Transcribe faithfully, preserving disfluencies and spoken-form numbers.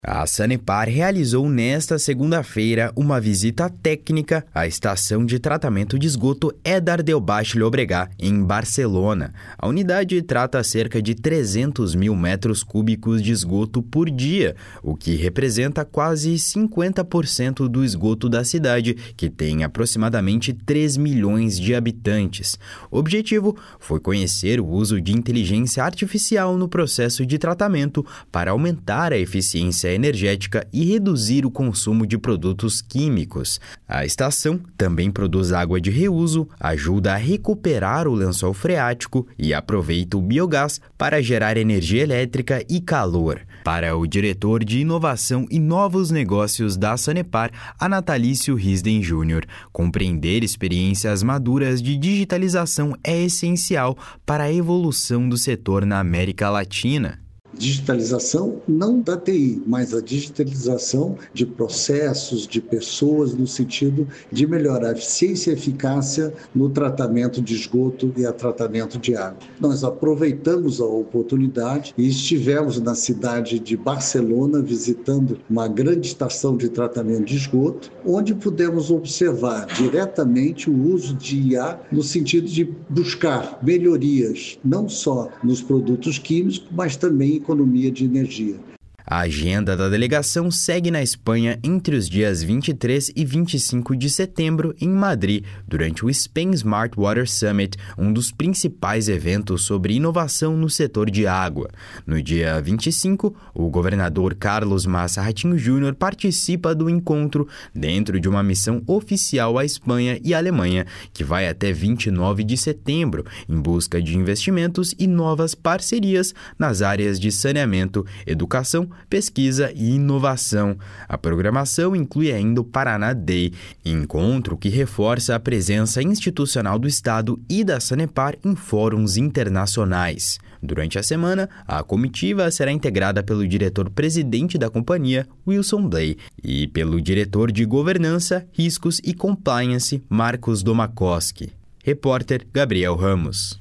A Sanepar realizou nesta segunda-feira uma visita técnica à estação de tratamento de esgoto Eder Delbach Llobregat, em Barcelona. A unidade trata cerca de trezentos mil metros cúbicos de esgoto por dia, o que representa quase cinquenta por cento do esgoto da cidade, que tem aproximadamente três milhões de habitantes. O objetivo foi conhecer o uso de inteligência artificial no processo de tratamento para aumentar a eficiência energética e reduzir o consumo de produtos químicos. A estação também produz água de reuso, ajuda a recuperar o lençol freático e aproveita o biogás para gerar energia elétrica e calor. Para o diretor de Inovação e Novos Negócios da Sanepar, Anatalício Risden Júnior, compreender experiências maduras de digitalização é essencial para a evolução do setor na América Latina. Digitalização não da T I, mas a digitalização de processos, de pessoas, no sentido de melhorar a eficiência e eficácia no tratamento de esgoto e a tratamento de água. Nós aproveitamos a oportunidade e estivemos na cidade de Barcelona visitando uma grande estação de tratamento de esgoto, onde pudemos observar diretamente o uso de I A no sentido de buscar melhorias, não só nos produtos químicos, mas também economia de energia. A agenda da delegação segue na Espanha entre os dias vinte e três e vinte e cinco de setembro em Madrid, durante o Spain Smart Water Summit, um dos principais eventos sobre inovação no setor de água. No dia vinte e cinco, o governador Carlos Massa Ratinho Júnior participa do encontro dentro de uma missão oficial à Espanha e à Alemanha, que vai até vinte e nove de setembro, em busca de investimentos e novas parcerias nas áreas de saneamento, educação, pesquisa e inovação. A programação inclui ainda o Paraná Day, encontro que reforça a presença institucional do Estado e da Sanepar em fóruns internacionais. Durante a semana, a comitiva será integrada pelo diretor-presidente da companhia, Wilson Blay, e pelo diretor de Governança, Riscos e Compliance, Marcos Domakoski. Repórter Gabriel Ramos.